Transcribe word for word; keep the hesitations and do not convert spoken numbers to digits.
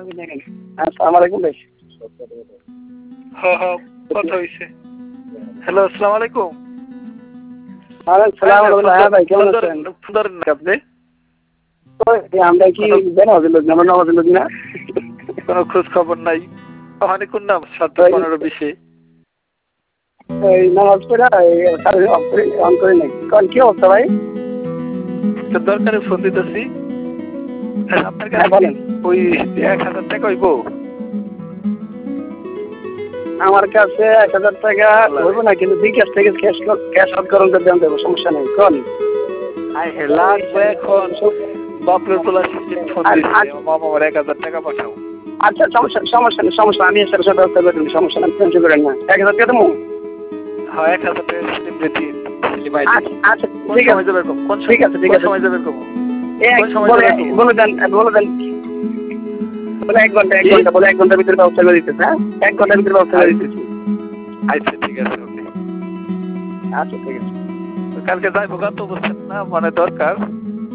আসসালামু আলাইকুম ভাই। হ্যাঁ হ্যাঁ কথা হইছে। হ্যালো আসসালামু আলাইকুম। ওয়ালাইকুম সালাম হ্যাঁ ভাই কেমন আছেন? ধরেন না আপনি আমরা কি বেনামাজি লোক না আমরা নামাজি লোক না? কোনো খোঁজ খবর নাই। ওখানে কোন নাম সাতটা পনেরো বিশে এই নামাজ পড়া অন করে নাই। কারণ কি অবস্থা ভাই? তো দরকারে ফোন দিতেছি। আপনার হ্যাঁ কাছে বলেন। ওই এক হাজার টাকা হইব? আমার কাছে এক হাজার টাকা হইব না, কিন্তু বিকাশ থেকে ক্যাশ ক্যাশ আউট করুন দেন দেবো, সমস্যা নেই। কোন আই লাগবে এখন বাপরে তোলা ফোন দিচ্ছে মামা আমার এক হাজার টাকা পাঠাও। আচ্ছা সমস্যা সমস্যা নেই সমস্যা আমি এর সাথে ব্যবস্থা করে দিই, সমস্যা নেই, টেনশন করেন না। এক হাজার টাকা দেবো। হ্যাঁ এক হাজার টাকা স্লিম রেডি স্লিম আইডি। আচ্ছা কোন ঠিক সময় আছে যাবে কোন ঠিক আছে ঠিক আছে সময় যাবে কম কোন সময় বলে বলে দেন বলে দেন বলে এক ঘন্টা এক ঘন্টা বলে এক ঘন্টার ভিতরে ব্যবস্থা করে দিতেছে। হ্যাঁ এক ঘন্টার ভিতরে ব্যবস্থা করে দিতেছি। আচ্ছা ঠিক আছে ওকে আচ্ছা ঠিক আছে। কালকে যাইবো গান তো বলছেন না মানে দরকার